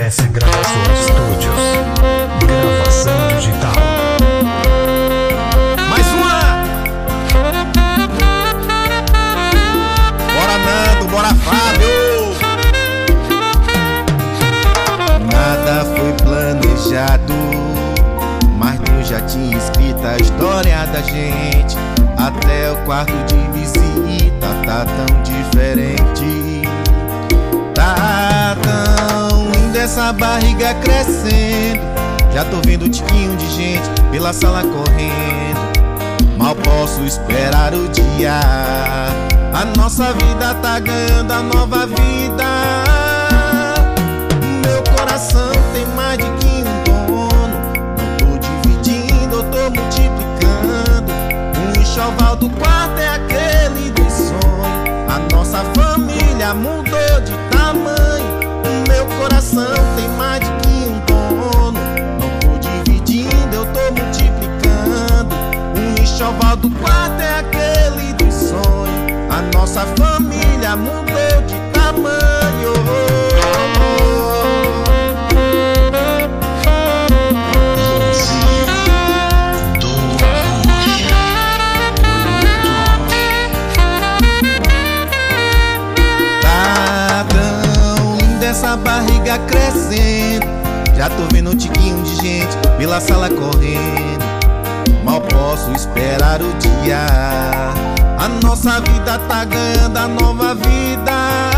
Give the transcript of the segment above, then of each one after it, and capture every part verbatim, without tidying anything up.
S Gravações Studios. Gravação digital. Mais uma! Bora Nando, bora Fábio! Nada foi planejado, mas Deus já tinha escrito a história da gente. Até o quarto de visita tá tão diferente. Tá tão linda essa barriga crescendo. Já tô vendo um tiquinho de gente pela sala correndo. Mal posso esperar o dia. A nossa vida tá ganhando a nova vida. Meu coração tem mais de que um dono. Não tô dividindo, eu tô multiplicando. O enxoval do quarto é aquele dos sonhos. A nossa família mudou de tamanho. O meu coração tem mais de que um dono. Não tô dividindo, eu tô multiplicando. O enxoval do quarto é aquele dos sonhos. A nossa família mudou de tamanho. Tá tão linda essa barriga crescendo. Já tô vendo um tiquinho de gente pela sala correndo. Mal posso esperar o dia. A nossa vida tá ganhando a nova vida.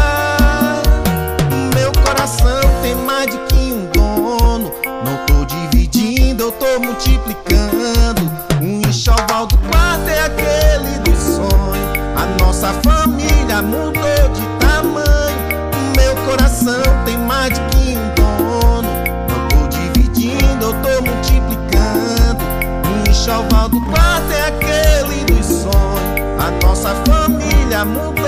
Meu coração tem mais de que um dono. Não tô dividindo, eu tô multiplicando. O enxoval do quarto é aquele dos sonhos. A nossa família mudou de tamanho. Meu coração tem mais de que um dono. Não tô dividindo, eu tô multiplicando. O enxoval do quarto é aquele dos sonhos. A nossa família mudou